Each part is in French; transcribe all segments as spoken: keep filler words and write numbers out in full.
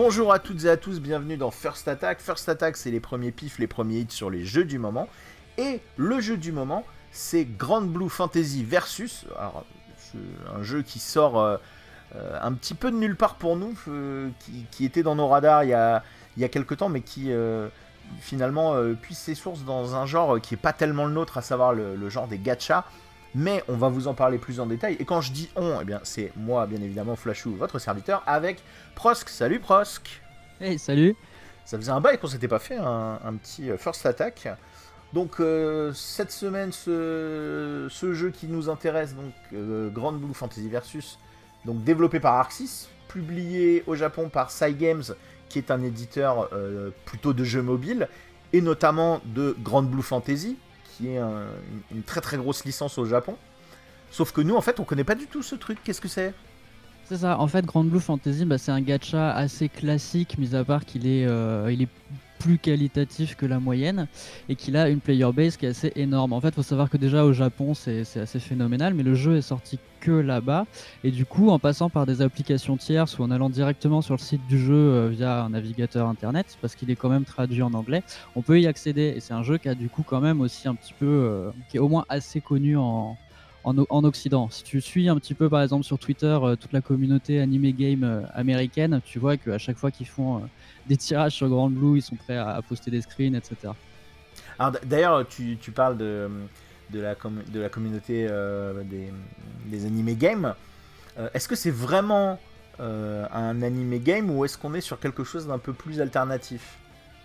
Bonjour à toutes et à tous, bienvenue dans First Attack. First Attack, c'est les premiers pifs, les premiers hits sur les jeux du moment. Et le jeu du moment, c'est Grand Blue Fantasy Versus. Alors, un jeu qui sort euh, euh, un petit peu de nulle part pour nous, euh, qui, qui était dans nos radars il y a, il y a quelques temps, mais qui euh, finalement euh, puise ses sources dans un genre qui n'est pas tellement le nôtre, à savoir le, le genre des gachas. Mais on va vous en parler plus en détail. Et quand je dis on, eh bien c'est moi, bien évidemment, Flashou, votre serviteur, avec Prosk. Salut Prosk. Hey, salut. Ça faisait un bail qu'on s'était pas fait un, un petit First Attack. Donc euh, cette semaine, ce, ce jeu qui nous intéresse, donc euh, Grand Blue Fantasy Versus, donc développé par Arc six, publié au Japon par Cygames, qui est un éditeur euh, plutôt de jeux mobiles, et notamment de Grand Blue Fantasy, qui est un, une, une très très grosse licence au Japon. Sauf que nous, en fait, on connaît pas du tout ce truc. Qu'est-ce que c'est ? C'est ça, en fait, Grand Blue Fantasy, bah, c'est un gacha assez classique, mis à part qu'il est, euh, il est plus qualitatif que la moyenne et qu'il a une player base qui est assez énorme. En fait, il faut savoir que déjà au Japon, c'est, c'est assez phénoménal, mais le jeu est sorti que là-bas. Et du coup, en passant par des applications tierces ou en allant directement sur le site du jeu euh, via un navigateur internet, parce qu'il est quand même traduit en anglais, on peut y accéder. Et c'est un jeu qui a du coup quand même aussi un petit peu, euh, qui est au moins assez connu en En, en Occident. Si tu suis un petit peu par exemple sur Twitter euh, toute la communauté anime game euh, américaine, tu vois qu'à chaque fois qu'ils font euh, des tirages sur Grand Blue, ils sont prêts à, à poster des screens, et cetera. Alors d'ailleurs, tu, tu parles de, de, la, com- de la communauté euh, des, des anime games. Euh, est-ce que c'est vraiment euh, un anime game ou est-ce qu'on est sur quelque chose d'un peu plus alternatif ?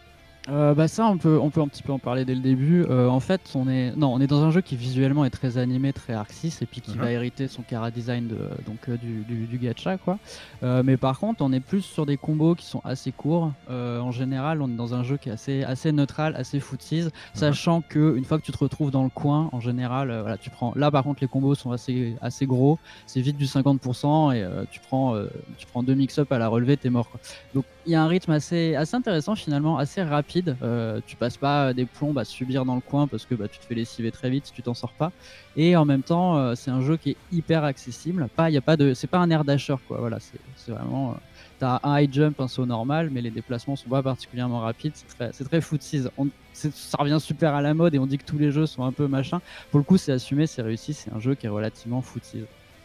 Euh, bah ça on peut on peut un petit peu en parler dès le début. Euh, en fait on est non on est dans un jeu qui visuellement est très animé, très Arc six et puis qui Mhm. va hériter son chara design de, donc euh, du, du, du gacha quoi. Euh, mais par contre on est plus sur des combos qui sont assez courts. Euh, en général on est dans un jeu qui est assez assez neutral, assez footsies, sachant que une fois que tu te retrouves dans le coin en général euh, voilà tu prends là par contre les combos sont assez assez gros, c'est vite du cinquante pour cent et euh, tu prends euh, tu prends deux mix-up à la relevée, t'es mort quoi. Donc il y a un rythme assez assez intéressant finalement, assez rapide. Euh, tu passes pas des plombs à subir dans le coin parce que bah, tu te fais lessiver très vite si tu t'en sors pas. Et en même temps, euh, c'est un jeu qui est hyper accessible. Pas, y a pas de, c'est pas un air dasher quoi. Voilà, c'est, c'est vraiment. Euh, t'as un high jump, un saut normal, mais les déplacements sont pas particulièrement rapides. C'est très, c'est très footsies. On, c'est, ça revient super à la mode et on dit que tous les jeux sont un peu machin. Pour le coup, c'est assumé, c'est réussi. C'est un jeu qui est relativement footsies.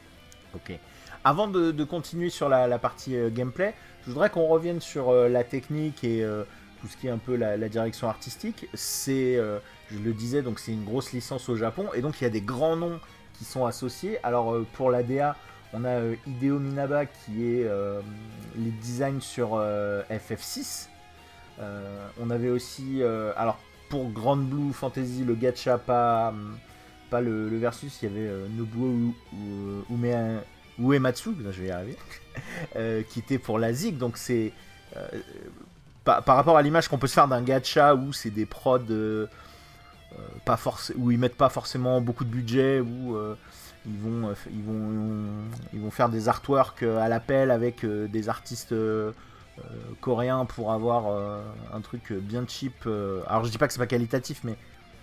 Ok. Avant de, de continuer sur la, la partie euh, gameplay, je voudrais qu'on revienne sur euh, la technique et euh, tout ce qui est un peu la, la direction artistique. C'est, euh, je le disais, donc c'est une grosse licence au Japon et donc il y a des grands noms qui sont associés. Alors euh, pour la D A, on a euh, Hideo Minaba qui est euh, les designs sur euh, F F six. Euh, on avait aussi, euh, alors pour Grand Blue Fantasy, le gacha, pas, pas le, le versus, il y avait euh, Nobuo Ume, Uematsu, je vais y arriver, euh, qui était pour la Zig. Donc c'est euh, par, par rapport à l'image qu'on peut se faire d'un gacha où c'est des prods euh, pas forc- où ils mettent pas forcément beaucoup de budget, où euh, ils vont euh, ils vont ils vont faire des artworks à l'appel avec euh, des artistes euh, euh, coréens pour avoir euh, un truc bien cheap. Euh, alors je dis pas que c'est pas qualitatif, mais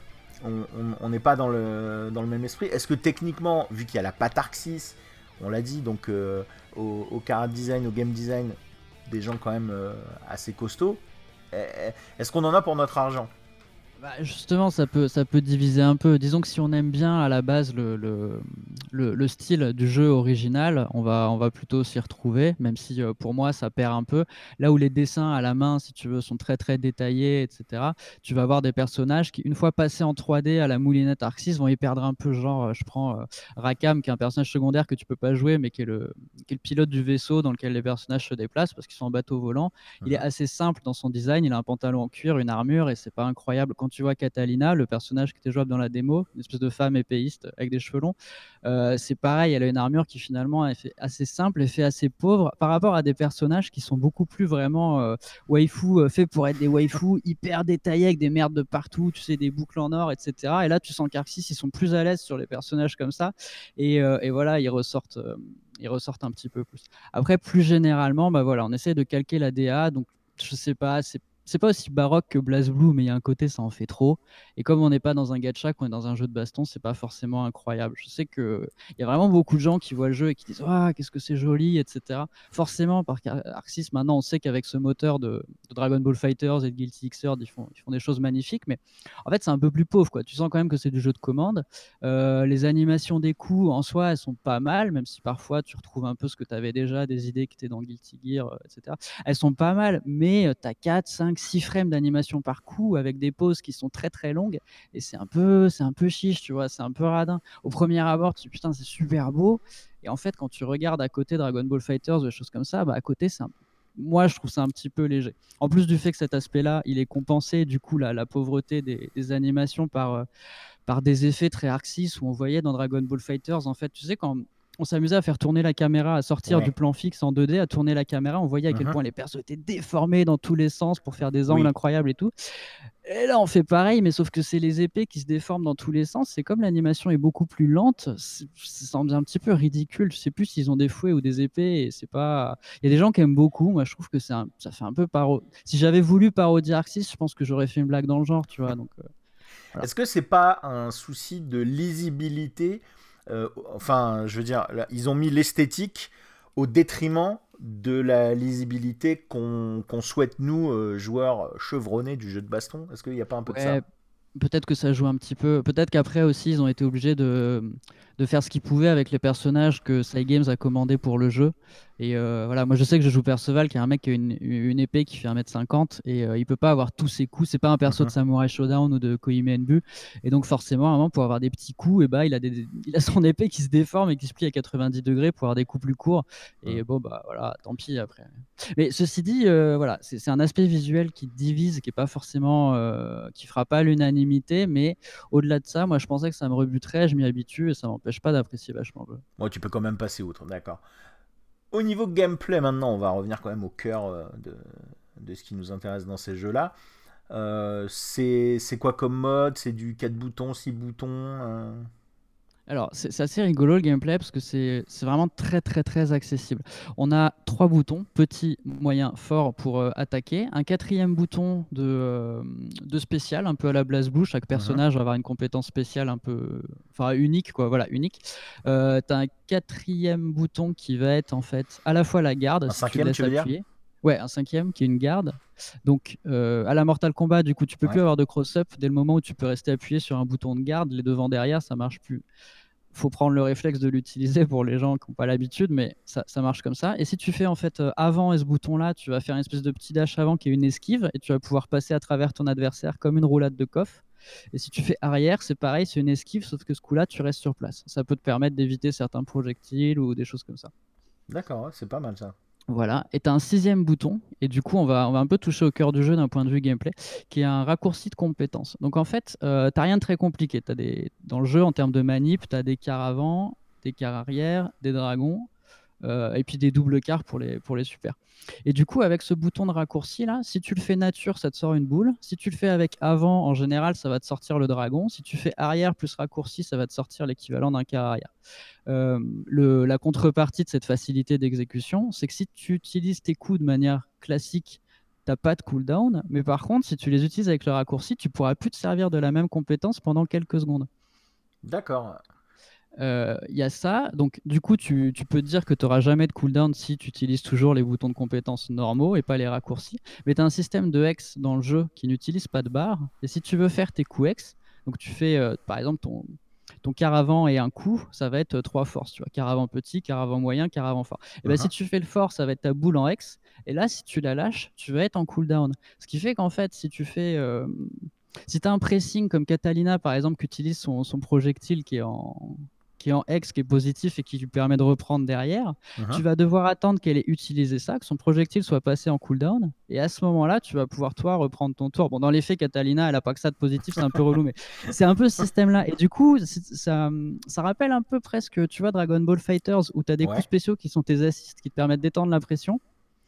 on n'est pas dans le, dans le même esprit. Est-ce que techniquement, vu qu'il y a la patte Arc six, on l'a dit, donc euh, au, au chara design, au game design, des gens quand même euh, assez costauds, est-ce qu'on en a pour notre argent ? Bah justement, ça peut, ça peut diviser un peu. Disons que si on aime bien à la base le, le, le, le style du jeu original, on va, on va plutôt s'y retrouver, même si euh, pour moi ça perd un peu. Là où les dessins à la main, si tu veux, sont très très détaillés, et cetera, tu vas avoir des personnages qui, une fois passés en trois D à la moulinette Arc six, vont y perdre un peu. Genre, euh, je prends euh, Rakam, qui est un personnage secondaire que tu peux pas jouer, mais qui est, le, qui est le pilote du vaisseau dans lequel les personnages se déplacent parce qu'ils sont en bateau volant. Il est assez simple dans son design, il a un pantalon en cuir, une armure, et c'est pas incroyable. Quand tu vois Catalina, le personnage qui était jouable dans la démo, une espèce de femme épéiste avec des cheveux longs, euh, c'est pareil, elle a une armure qui finalement est fait assez simple et fait assez pauvre par rapport à des personnages qui sont beaucoup plus vraiment euh, waifu, euh, faits pour être des waifus, hyper détaillés avec des merdes de partout, tu sais, des boucles en or, et cetera. Et là, tu sens qu'Arc six, ils sont plus à l'aise sur les personnages comme ça, et, euh, et voilà, ils ressortent. Euh, ils ressortent un petit peu plus. Après, plus généralement, bah voilà, on essaie de calquer la D A, donc je sais pas, c'est c'est pas aussi baroque que BlazBlue, mais il y a un côté, ça en fait trop. Et comme on n'est pas dans un gacha, qu'on est dans un jeu de baston, c'est pas forcément incroyable. Je sais qu'il y a vraiment beaucoup de gens qui voient le jeu et qui disent ah, qu'est-ce que c'est joli, et cetera. Forcément, par Arc six, maintenant, on sait qu'avec ce moteur de, de Dragon Ball FighterZ et de Guilty Gear Xrd, ils font, ils font des choses magnifiques, mais en fait, c'est un peu plus pauvre, quoi. Tu sens quand même que c'est du jeu de commande. Euh, les animations des coups, en soi, elles sont pas mal, même si parfois tu retrouves un peu ce que tu avais déjà, des idées qui étaient dans Guilty Gear, euh, et cetera. Elles sont pas mal, mais tu as quatre, cinq, six frames d'animation par coup avec des pauses qui sont très très longues et c'est un peu, c'est un peu chiche, tu vois, c'est un peu radin. Au premier abord, tu dis putain, c'est super beau. Et en fait, quand tu regardes à côté Dragon Ball FighterZ ou des choses comme ça, bah à côté, c'est un... moi je trouve ça un petit peu léger. En plus du fait que cet aspect-là, il est compensé, du coup, la, la pauvreté des, des animations par, euh, par des effets très Arc six où on voyait dans Dragon Ball FighterZ, en fait, tu sais, quand on s'amusait à faire tourner la caméra, à sortir Ouais. du plan fixe en deux D, à tourner la caméra, on voyait à quel Mhm. point les persos étaient déformés dans tous les sens pour faire des angles Oui. incroyables et tout. Et là, on fait pareil, mais sauf que c'est les épées qui se déforment dans tous les sens. C'est comme l'animation est beaucoup plus lente, c'est- ça semble un petit peu ridicule. Je sais plus s'ils ont des fouets ou des épées. Et c'est pas. Il y a des gens qui aiment beaucoup. Moi, je trouve que c'est un... ça fait un peu paro. Si j'avais voulu parodier Arc six, je pense que j'aurais fait une blague dans le genre, tu vois. Donc, euh, voilà. Est-ce que c'est pas un souci de lisibilité euh, Enfin, je veux dire, là, ils ont mis l'esthétique au détriment de la lisibilité qu'on qu'on souhaite, nous, euh, joueurs chevronnés du jeu de baston. Est-ce qu'il n'y a pas un peu de Ouais, ça? peut-être que ça joue un petit peu. Peut-être qu'après aussi, ils ont été obligés de, de faire ce qu'ils pouvaient avec les personnages que Cygames a commandés pour le jeu. Et euh, voilà, moi je sais que je joue Perceval, qui est un mec qui a une, une épée qui fait un mètre cinquante et euh, il peut pas avoir tous ses coups. C'est pas un perso de Mhm. Samurai Showdown ou de Koime Enbu. Et donc forcément, à un moment, pour avoir des petits coups, et bah, il, a des, il a son épée qui se déforme et qui se plie à quatre-vingt-dix degrés pour avoir des coups plus courts. Et Mhm. bon, bah voilà, tant pis après. Mais ceci dit, euh, voilà, c'est c'est un aspect visuel qui divise, qui est pas forcément, euh, qui fera pas l'unanimité, mais au-delà de ça, moi je pensais que ça me rebuterait, je m'y habitue et ça m'empêche pas d'apprécier vachement le jeu. Bon, tu peux quand même passer outre, d'accord. Au niveau gameplay, maintenant, on va revenir quand même au cœur euh, de, de ce qui nous intéresse dans ces jeux-là. Euh, c'est c'est quoi comme mode? C'est du quatre boutons, six boutons euh Alors, c'est c'est assez rigolo le gameplay parce que c'est c'est vraiment très très très accessible. On a trois boutons, petit, moyen, fort pour euh, attaquer. Un quatrième bouton de, euh, de spécial, un peu à la BlazBlue. Chaque Mhm. personnage va avoir une compétence spéciale un peu, enfin unique quoi. Voilà, unique. Euh, t'as un quatrième bouton qui va être en fait à la fois la garde Un si tu le cinquième, laisses tu veux dire? appuyer. Ouais, un cinquième qui est une garde. Donc, euh, à la Mortal Kombat, du coup, tu peux Ouais. plus avoir de cross-up dès le moment où tu peux rester appuyé sur un bouton de garde. Les devant derrière, ça marche plus. Faut prendre le réflexe de l'utiliser pour les gens qui n'ont pas l'habitude, mais ça, ça marche comme ça. Et si tu fais en fait euh, avant et ce bouton-là, tu vas faire une espèce de petit dash avant qui est une esquive et tu vas pouvoir passer à travers ton adversaire comme une roulade de coffre. Et si tu fais arrière, c'est pareil, c'est une esquive, sauf que ce coup-là, tu restes sur place. Ça peut te permettre d'éviter certains projectiles ou des choses comme ça. D'accord, ouais, c'est pas mal ça. Voilà, et tu as un sixième bouton, et du coup on va, on va un peu toucher au cœur du jeu d'un point de vue gameplay, qui est un raccourci de compétences. Donc en fait, euh, tu n'as rien de très compliqué. T'as des... Dans le jeu, en termes de manip, tu as des quarts avant, des quarts arrière, des dragons, euh, et puis des doubles quarts pour les, pour les super. Et du coup, avec ce bouton de raccourci là, si tu le fais nature, ça te sort une boule. Si tu le fais avec avant, en général, ça va te sortir le dragon. Si tu fais arrière plus raccourci, ça va te sortir l'équivalent d'un quart arrière. Euh, le, la contrepartie de cette facilité d'exécution, c'est que si tu utilises tes coups de manière classique, tu n'as pas de cooldown, mais par contre, si tu les utilises avec le raccourci, tu pourras plus te servir de la même compétence pendant quelques secondes. D'accord. Il euh, y a ça, donc du coup tu, tu peux te dire que tu n'auras jamais de cooldown si tu utilises toujours les boutons de compétences normaux et pas les raccourcis, mais tu as un système de hex dans le jeu qui n'utilise pas de barre, et si tu veux faire tes coups hex, donc tu fais euh, par exemple ton, ton quart avant et un coup, ça va être trois forces, tu vois, quart avant petit, quart avant moyen, quart avant fort. Et ben, si Mhm. tu fais le fort, ça va être ta boule en hex, et là si tu la lâches, tu vas être en cooldown. Ce qui fait qu'en fait, si tu fais... Euh, si tu as un pressing comme Catalina, par exemple, qui utilise son, son projectile qui est en qui est en hex, qui est positif et qui lui permet de reprendre derrière, Mhm. tu vas devoir attendre qu'elle ait utilisé ça, que son projectile soit passé en cooldown, et à ce moment-là, tu vas pouvoir, toi, reprendre ton tour. Bon, dans les faits, Catalina, elle n'a pas que ça de positif, c'est un peu relou, mais c'est un peu ce système-là. Et du coup, ça, ça rappelle un peu presque, tu vois, Dragon Ball FighterZ, où tu as des coups Ouais. spéciaux qui sont tes assists, qui te permettent d'étendre la pression.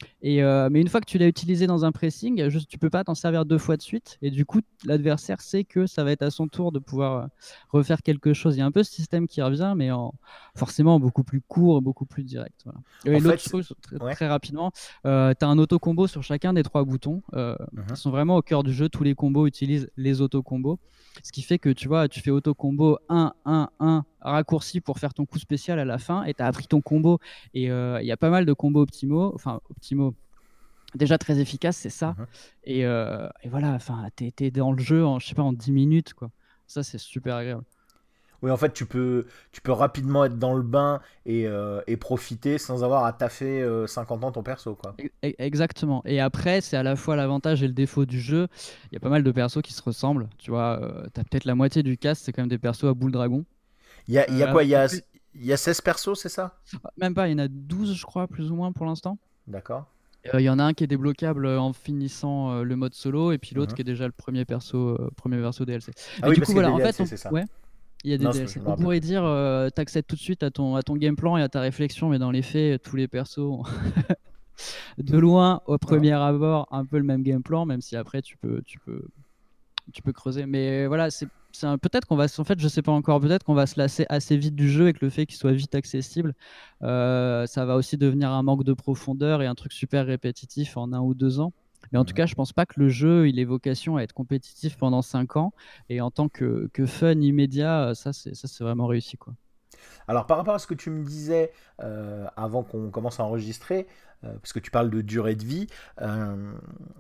Et, euh, mais une fois que tu l'as utilisé dans un pressing, juste, tu peux pas t'en servir deux fois de suite. Et du coup, l'adversaire sait que ça va être à son tour de pouvoir euh, refaire quelque chose. Il y a un peu ce système qui revient, mais en, forcément beaucoup plus court, beaucoup plus direct. Voilà. En Et l'autre fait, chose, très, ouais. très rapidement, euh, tu as un auto-combo sur chacun des trois boutons. Euh, Mhm. Ils sont vraiment au cœur du jeu. Tous les combos utilisent les auto-combos. Ce qui fait que tu vois, tu fais auto-combo un, un, un, raccourci pour faire ton coup spécial à la fin, et tu as appris ton combo. Et il euh, y a pas mal de combos optimaux, enfin optimaux, déjà très efficace, c'est ça. Mhm. Et, euh, et voilà, enfin, t'es, t'es dans le jeu en, je sais pas, en dix minutes, quoi. Ça, c'est super agréable. Oui, en fait, tu peux, tu peux rapidement être dans le bain et, euh, et profiter sans avoir à taffer euh, cinquante ans ton perso, quoi. E- e- Exactement. Et après, c'est à la fois l'avantage et le défaut du jeu. Il y a pas mal de persos qui se ressemblent. Tu vois, euh, t'as peut-être la moitié du cast, c'est quand même des persos à boule dragon. Il y a, il y a Euh, quoi? Il y a, Après, il y a seize persos, c'est ça? même pas, il y en a douze, je crois, plus ou moins pour l'instant. D'accord. Euh, Il y en a un qui est débloquable euh, en finissant euh, le mode solo, et puis l'autre Mhm. qui est déjà le premier perso, euh, premier perso D L C. Ah Mais oui, du parce coup, qu'il y a voilà, des en fait, D L C, on... c'est ça. ouais. Il y a des Non, je, je D L C. me On rappelle pourrait plus. dire, euh, t'accèdes tout de suite à ton, à ton game plan et à ta réflexion, mais dans les faits, tous les persos ont de loin, au Mhm. premier abord, un peu le même game plan, même si après tu peux, tu peux, tu peux creuser. Mais voilà, c'est, c'est un- peut-être qu'on va, s- en fait, je sais pas encore, peut-être qu'on va se lasser assez vite du jeu, avec le fait qu'il soit vite accessible. Euh, ça va aussi devenir un manque de profondeur et un truc super répétitif en un ou deux ans. Mais en tout Mhm. cas, je pense pas que le jeu il ait vocation à être compétitif pendant cinq ans. Et en tant que, que fun immédiat, euh, ça c'est, ça c'est vraiment réussi, quoi. Alors, par rapport à ce que tu me disais euh, avant qu'on commence à enregistrer, euh, parce que tu parles de durée de vie, euh,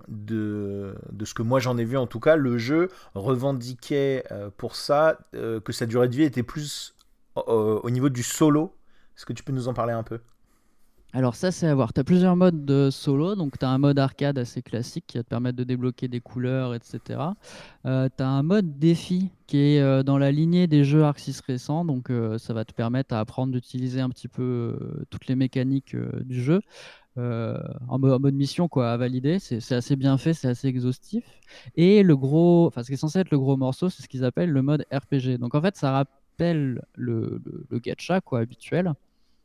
de, de ce que moi j'en ai vu en tout cas, le jeu revendiquait euh, pour ça euh, que sa durée de vie était plus euh, au niveau du solo. Est-ce que tu peux nous en parler un peu? Alors ça, c'est à voir. Tu as plusieurs modes de solo. Donc tu as un mode arcade assez classique qui va te permettre de débloquer des couleurs, et cetera. Euh, tu as un mode défi qui est euh, dans la lignée des jeux Arc six récents. Donc euh, ça va te permettre à apprendre d'utiliser un petit peu euh, toutes les mécaniques euh, du jeu. euh, en, mo- en mode mission, quoi, à valider. C'est c'est assez bien fait, c'est assez exhaustif. Et le gros, enfin ce qui est censé être le gros morceau, c'est ce qu'ils appellent le mode R P G. Donc en fait, ça rappelle le, le, le gacha, quoi, habituel.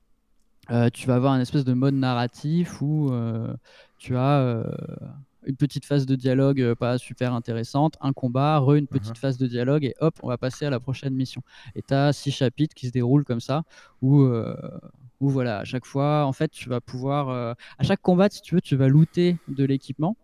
Euh, tu vas avoir un espèce de mode narratif où euh, tu as euh, une petite phase de dialogue euh, pas super intéressante, un combat, re une Mhm. petite phase de dialogue, et hop, on va passer à la prochaine mission. Et tu as six chapitres qui se déroulent comme ça, où, euh, où voilà, à chaque fois, en fait, tu vas pouvoir, euh, à chaque combat, si tu veux, tu vas looter de l'équipement.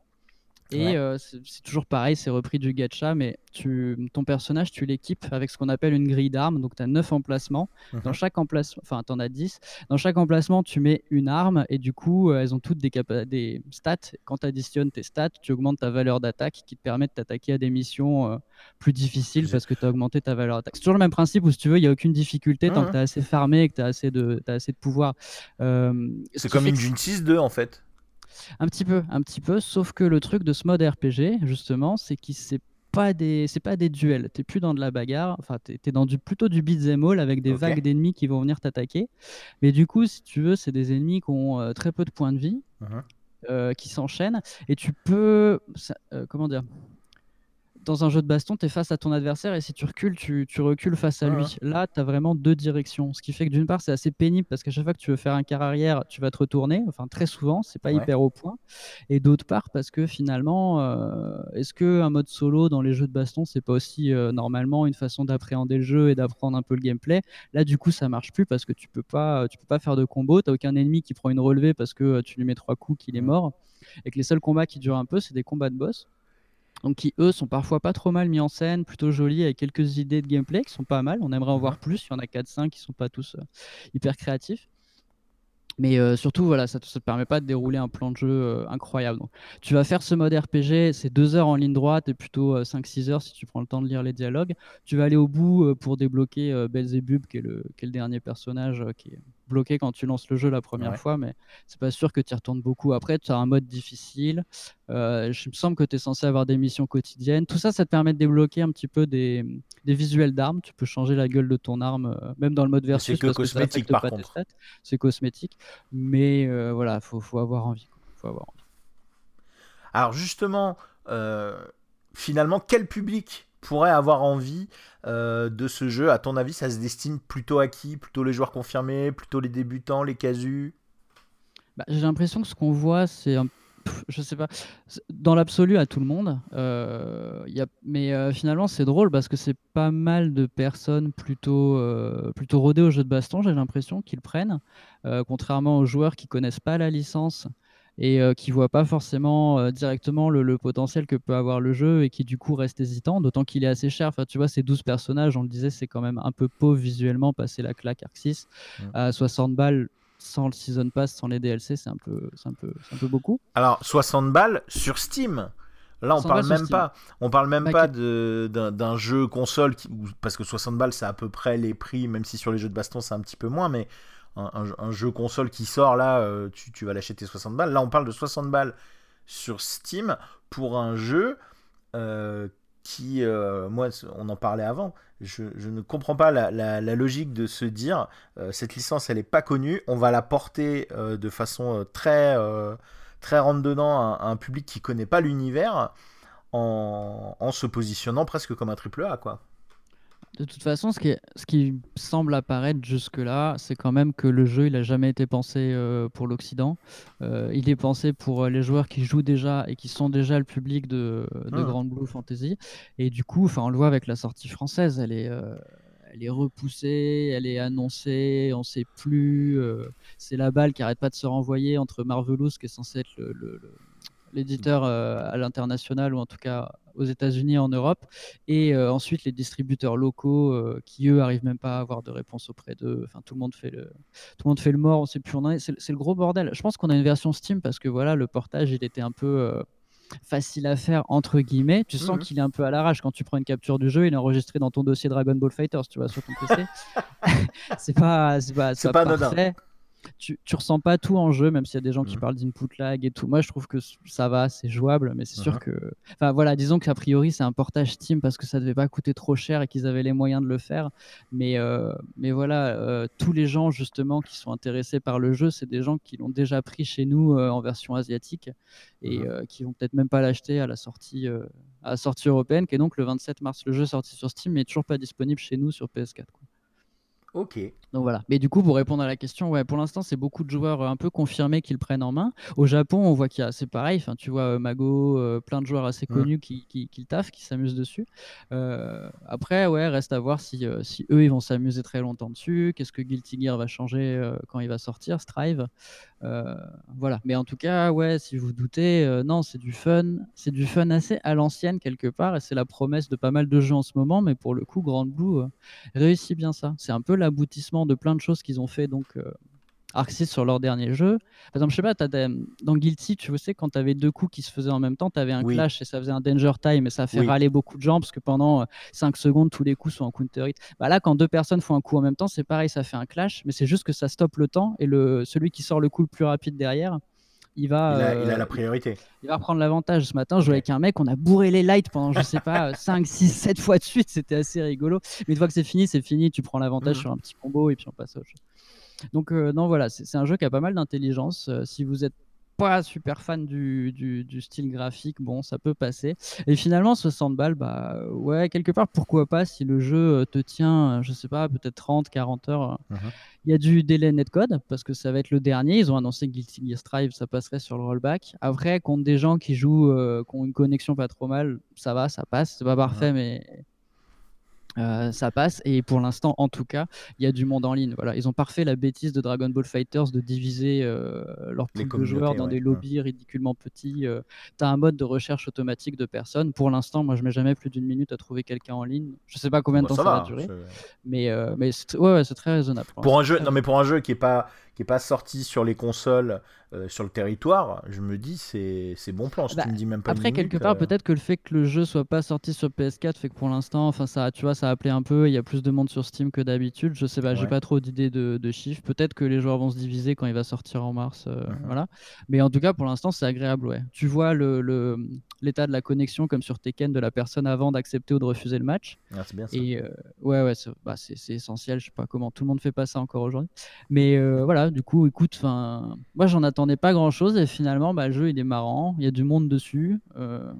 Et Ouais. euh, c'est c'est toujours pareil, c'est repris du gacha, mais tu, ton personnage, tu l'équipes avec ce qu'on appelle une grille d'armes. Donc, tu as neuf emplacements. Dans Mhm. chaque emplacement, enfin, tu en as dix. Dans chaque emplacement, tu mets une arme, et du coup, euh, elles ont toutes des, capa- des stats. Quand tu additionnes tes stats, tu augmentes ta valeur d'attaque qui te permet de t'attaquer à des missions euh, plus difficiles Plus- parce que tu as augmenté ta valeur d'attaque. C'est toujours le même principe où, si tu veux, il n'y a aucune difficulté tant que Mhm. tu as assez farmé et que tu as assez de, t'as assez de pouvoir. Euh, ce C'est qui comme fait que Injustice deux en fait. un petit peu, un petit peu, sauf que le truc de ce mode R P G, justement, c'est qu'il c'est pas des, c'est pas des duels. T'es plus dans de la bagarre, enfin, t'es, t'es dans du, plutôt du beat'em all avec des Ok. vagues d'ennemis qui vont venir t'attaquer. Mais du coup, si tu veux, c'est des ennemis qui ont euh, très peu de points de vie, Mhm. euh, qui s'enchaînent, et tu peux, ça- euh, comment dire, dans un jeu de baston, tu es face à ton adversaire, et si tu recules, tu, tu recules face à Mhm. lui. Là, tu as vraiment deux directions. Ce qui fait que d'une part, c'est assez pénible parce qu'à chaque fois que tu veux faire un quart arrière, tu vas te retourner. Enfin, très souvent, c'est pas Ouais. hyper au point. Et d'autre part, parce que finalement, euh, est-ce qu'un mode solo dans les jeux de baston, c'est pas aussi euh, normalement une façon d'appréhender le jeu et d'apprendre un peu le gameplay? Là, du coup, ça marche plus parce que tu peux pas, tu peux pas faire de combo. Tu aucun ennemi qui prend une relevée parce que euh, tu lui mets trois coups qu'il est Mhm. mort. Et que les seuls combats qui durent un peu, c'est des combats de boss, donc qui eux sont parfois pas trop mal mis en scène, plutôt jolis, avec quelques idées de gameplay qui sont pas mal. On aimerait en Mhm. voir plus, il y en a quatre cinq qui sont pas tous euh, hyper créatifs. Mais euh, surtout, voilà, ça ne te permet pas de dérouler un plan de jeu euh, incroyable. Donc, tu vas faire ce mode R P G, c'est deux heures en ligne droite et plutôt euh, cinq six heures si tu prends le temps de lire les dialogues. Tu vas aller au bout euh, pour débloquer euh, Belzébub, qui est, le, qui est le dernier personnage euh, qui est bloqué quand tu lances le jeu la première Ouais. fois, mais c'est pas sûr que tu y retournes beaucoup. Après, tu as un mode difficile. Euh, je me semble que tu es censé avoir des missions quotidiennes. Tout ça, ça te permet de débloquer un petit peu des, des visuels d'armes. Tu peux changer la gueule de ton arme, euh, même dans le mode Mais c'est versus, que parce que ça cosmétique affecte par pas tes contre. stats. C'est cosmétique. Mais euh, voilà, faut, faut avoir envie, quoi. Faut avoir envie. Alors justement, euh, finalement, quel public pourrait avoir envie euh, de ce jeu? À ton avis, ça se destine plutôt à qui? Plutôt les joueurs confirmés, plutôt les débutants, les casus? Bah, j'ai l'impression que ce qu'on voit, c'est un pff, je sais pas, c'est- dans l'absolu à tout le monde. Euh, y a, mais euh, finalement, c'est drôle parce que c'est pas mal de personnes plutôt, euh, plutôt rodées au jeu de baston, j'ai l'impression, qu'ils prennent, euh, contrairement aux joueurs qui connaissent pas la licence et euh, qui voient pas forcément euh, directement le, le potentiel que peut avoir le jeu et qui du coup restent hésitants, d'autant qu'il est assez cher. Enfin, tu vois, ces douze personnages, on le disait, c'est quand même un peu pauvre visuellement, passer la claque Arc six Mm. à soixante balles sans le Season Pass, sans les D L C, c'est un peu, c'est un peu, c'est un peu beaucoup. Alors, soixante balles sur Steam. Là, on cent balles parle sur même Steam. pas. On parle même Bah, pas que- de, d'un, d'un jeu console qui, parce que soixante balles, c'est à peu près les prix, même si sur les jeux de baston, c'est un petit peu moins, mais un, un- un jeu console qui sort là, euh, tu, tu vas l'acheter soixante balles. Là, on parle de soixante balles sur Steam pour un jeu euh, qui, euh, moi, on en parlait avant. Je, je ne comprends pas la, la- la logique de se dire euh, cette licence, elle est pas connue, on va la porter euh, de façon euh, très euh, très rentre dedans à, à un public qui connaît pas l'univers en, en se positionnant presque comme un triple A, quoi. de toute façon, ce qui, est- ce qui semble apparaître jusque-là, c'est quand même que le jeu, il n'a jamais été pensé euh, pour l'Occident. Euh, il est pensé pour euh, les joueurs qui jouent déjà et qui sont déjà le public de, de Hmm. Grand Blue Fantasy. Et du coup, enfin, on le voit avec la sortie française, elle est, euh, elle est repoussée, elle est annoncée, on ne sait plus. Euh, c'est la balle qui arrête pas de se renvoyer entre Marvelous, qui est censé être le, le- le- l'éditeur euh, à l'international ou en tout cas aux États-Unis et en Europe, et euh, ensuite les distributeurs locaux euh, qui eux arrivent même pas à avoir de réponse auprès d'eux. Enfin, tout le monde fait le, tout le monde fait le mort. On sait plus où on en est. C'est, c'est le gros bordel. Je pense qu'on a une version Steam parce que voilà, le portage il était un peu euh, facile à faire entre guillemets. Tu sens Hmm. qu'il est un peu à l'arrache quand tu prends une capture du jeu. Il est enregistré dans ton dossier Dragon Ball Fighters, tu vois, sur ton P C. c'est pas, c'est pas, c'est C'est pas pas anodin. parfait. Tu, tu ressens pas tout en jeu, même s'il y a des gens qui Hmm. parlent d'input lag et tout. Moi, je trouve que ça va, c'est jouable, mais c'est sûr Mhm. que. Enfin, voilà, disons qu'a priori, c'est un portage Steam parce que ça devait pas coûter trop cher et qu'ils avaient les moyens de le faire. Mais, euh, mais voilà, euh, tous les gens, justement, qui sont intéressés par le jeu, c'est des gens qui l'ont déjà pris chez nous euh, en version asiatique et Mhm. euh, qui vont peut-être même pas l'acheter à la sortie. Euh, à la sortie européenne, qui est donc le vingt-sept mars. Le jeu est sorti sur Steam, mais toujours pas disponible chez nous sur P S quatre, quoi. Ok. Donc voilà. Mais du coup, pour répondre à la question, ouais, pour l'instant, c'est beaucoup de joueurs euh, un peu confirmés qui le prennent en main. Au Japon, on voit qu'il y a, c'est pareil. Enfin, tu vois, euh, Mago, euh, plein de joueurs assez Hmm. connus qui, qui, qui le taffent, qui s'amusent dessus. Euh, après, ouais, reste à voir si, euh, si eux, ils vont s'amuser très longtemps dessus. Qu'est-ce que Guilty Gear va changer euh, quand il va sortir, Strive. Euh, voilà. Mais en tout cas, ouais, si vous doutez, euh, non, c'est du fun. C'est du fun assez à l'ancienne quelque part. Et c'est la promesse de pas mal de jeux en ce moment. Mais pour le coup, Grand Blue euh, réussit bien ça. C'est un peu l'aboutissement de plein de choses qu'ils ont fait. Donc, euh, Arc six sur leur dernier jeu. Par exemple, je sais pas, t'as des- dans Guilty, tu sais, quand tu avais deux coups qui se faisaient en même temps, tu avais un Oui. clash et ça faisait un danger time et ça fait Oui. râler beaucoup de gens parce que pendant euh, cinq secondes, tous les coups sont en counter hit. Bah là, quand deux personnes font un coup en même temps, c'est pareil, ça fait un clash, mais c'est juste que ça stoppe le temps et le, celui qui sort le coup le plus rapide derrière, il va, Il a, il a euh, la priorité. il va reprendre l'avantage. Ce matin, je jouais Ok. avec un mec, on a bourré les lights pendant, je sais pas, cinq, six, sept fois de suite, c'était assez rigolo. Mais une fois que c'est fini, c'est fini, tu prends l'avantage Mhm. sur un petit combo et puis on passe au jeu. Donc, euh, non, voilà, c'est c'est un jeu qui a pas mal d'intelligence. Euh, si vous êtes pas super fan du, du, du style graphique, bon, ça peut passer. Et finalement, soixante balles, bah ouais, quelque part, pourquoi pas si le jeu euh, te tient, euh, je sais pas, peut-être trente, quarante heures. euh, Mhm. Il y a du délai netcode parce que ça va être le dernier. Ils ont annoncé que Guilty Gear Strive, ça passerait sur le rollback. Après, contre des gens qui jouent, euh, qui ont une connexion pas trop mal, ça va, ça passe. C'est pas Mhm. parfait, mais euh, ça passe. Et pour l'instant, en tout cas, il y a du monde en ligne. Voilà. Ils ont parfait la bêtise de Dragon Ball Fighters de diviser euh, leur Les pool de joueurs communautés, dans ouais. des Mhm. lobbies ridiculement petits. Euh, tu as un mode de recherche automatique de personnes. Pour l'instant, moi, je mets jamais plus d'une minute à trouver quelqu'un en ligne. Je sais pas combien de Bon, temps ça ça va va. durer, c'est- mais, euh, mais c'est ouais, ouais, c'est très raisonnable pour Pour un l'instant. jeu, Très non mais pour un jeu qui est pas qui est pas sorti sur les consoles, euh, sur le territoire, je me dis c'est c'est bon plan. Si Bah, tu me dis même pas une après, quelque minute. part, euh, peut-être que le fait que le jeu soit pas sorti sur P S quatre fait que pour l'instant, enfin ça, tu vois, ça a appelé un peu. Il y a plus de monde sur Steam que d'habitude. Je sais pas, j'ai Ouais. pas trop d'idées de, de chiffres. Peut-être que les joueurs vont se diviser quand il va sortir en mars, euh, Mhm. voilà. Mais en tout cas, pour l'instant, c'est agréable, ouais. Tu vois le, le- l'état de la connexion comme sur Tekken de la personne avant d'accepter ou de refuser le match. Ah, c'est bien ça. Et euh, ouais, ouais, c'est bah, c'est- c'est essentiel. Je sais pas comment tout le monde fait pas ça encore aujourd'hui. Mais euh, voilà, du coup, écoute, enfin, moi j'en attendais pas grand chose et finalement, bah, le jeu il est marrant. Il y a du monde dessus. Euh,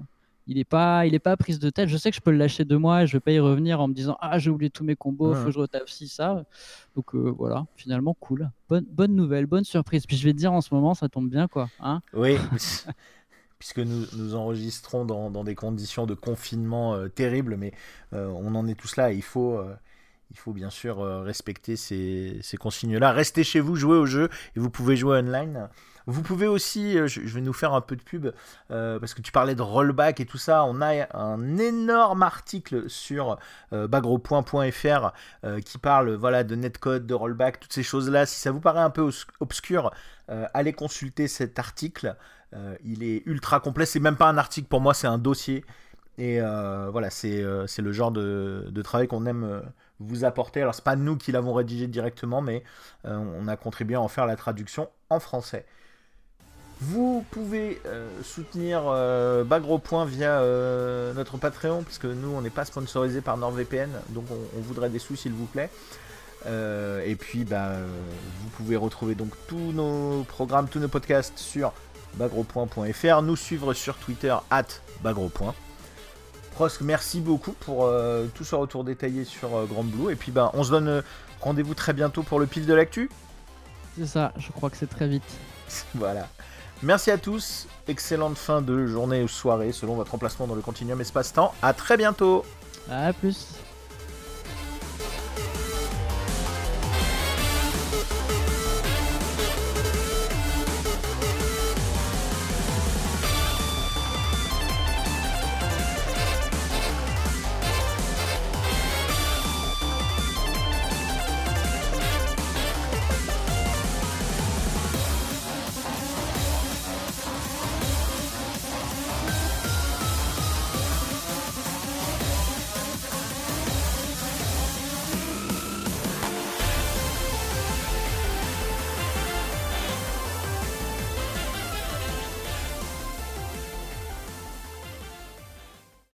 il est pas, il est pas prise de tête. Je sais que je peux le lâcher deux mois et je vais pas y revenir en me disant ah j'ai oublié tous mes combos, Mmh. faut que je retaffe ci ça. Donc euh, voilà, finalement cool, bonne bonne nouvelle, bonne surprise. Puis je vais te dire en ce moment ça tombe bien quoi, hein. Oui, puisque nous, nous enregistrons dans, dans des conditions de confinement euh, terribles, mais euh, on en est tous là et il faut, euh, il faut bien sûr euh, respecter ces, ces consignes-là. Restez chez vous, jouez au jeu et vous pouvez jouer online. Vous pouvez aussi, euh, je, je vais nous faire un peu de pub, euh, parce que tu parlais de rollback et tout ça, on a un énorme article sur euh, bagropoint point f r euh, qui parle voilà, de netcode, de rollback, toutes ces choses-là. Si ça vous paraît un peu os- obscur, euh, allez consulter cet article. Euh, il est ultra complet, c'est même pas un article pour moi, c'est un dossier. Et euh, voilà, c'est, euh, c'est le genre de, de travail qu'on aime euh, vous apporter. Alors, c'est pas nous qui l'avons rédigé directement, mais euh, on a contribué à en faire la traduction en français. Vous pouvez euh, soutenir euh, Bagropoint via euh, notre Patreon, parce que nous, on n'est pas sponsorisé par NordVPN, donc on, on voudrait des sous, s'il vous plaît. Euh, et puis, bah, euh, vous pouvez retrouver donc tous nos programmes, tous nos podcasts sur bagropoint point f r, nous suivre sur Twitter arobase bagropoint. Prosk, merci beaucoup pour euh, tout ce retour détaillé sur euh, Grand Blue. Et puis, bah, on se donne euh, rendez-vous très bientôt pour le pif de l'actu. C'est ça, je crois que c'est très vite. Voilà. Merci à tous, excellente fin de journée ou soirée selon votre emplacement dans le continuum espace-temps. À très bientôt. À plus.